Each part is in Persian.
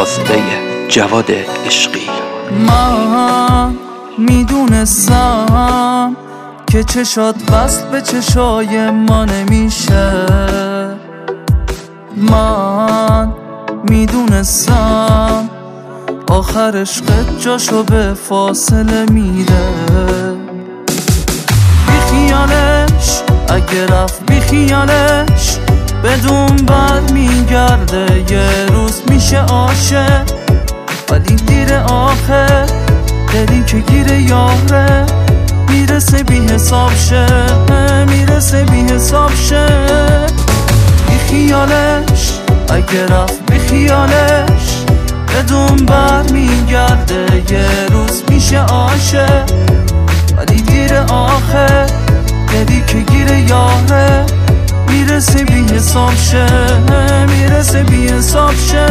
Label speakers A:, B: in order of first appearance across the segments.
A: فاصله جواد عشقی.
B: من میدونستم که چشات وصل به چشای ما نمیشه، من میدونستم آخر عشقت جاشو به فاصله میده. بی خیالش اگه رفت بی خیالش بدون بر میگرده، یه روز میشه عاشق ولی دیر آخه، دلی که گیر یاره میرسه بی حساب شه، میرسه بی حساب شه. بی خیالش اگه رفت بی خیالش بدون بر میگرده، یه روز میشه عاشق ولی دیر آخه، دلی که گیر یاره میرسه بی حساب شه، میرسه بی حساب شه.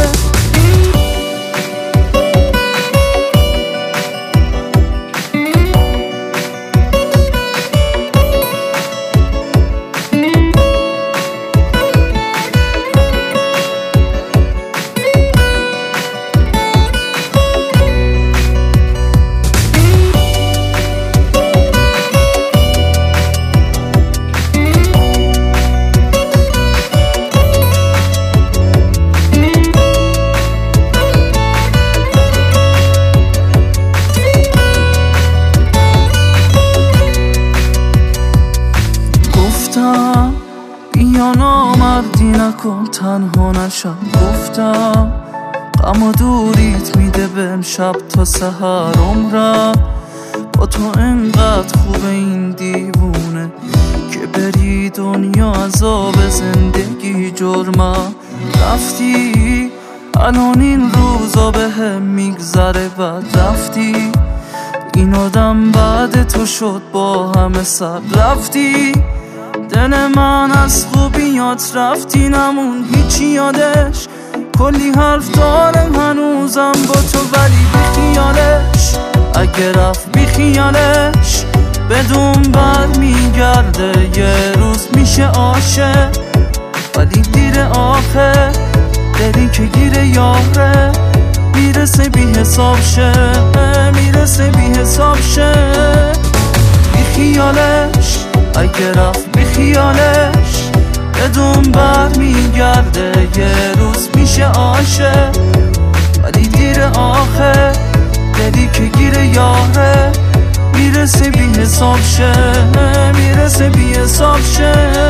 B: بیا نامردی نکن تنها نشم، گفتم غم و دوریت میده بهم شب تا سحر عمرم، با تو انقدر خوبه این دیوونه که بری دنیا عذاب زندگی جرمم. رفتی الان این روزا بهم میگذره، بعد رفتی این آدم بعد تو شد با همه سر رفتی، دل من از خوبیات رفتی نمون هیچی یادش، کلی حرف دارم هنوزم با تو ولی بی خیالش اگه رفت بی خیالش بدون بر میگرده، یه روز میشه عاشق ولی دیر آخه، دلی که گیر یاره میرسه بی حساب شه، میرسه بی حساب شه. بی خیالش اگه رفت بی خیالش بدون بر میگرده، یه روز میشه عاشق ولی دیر آخه، دلی که گیر یاره میرسه بی حساب شه، میرسه بی حساب شه.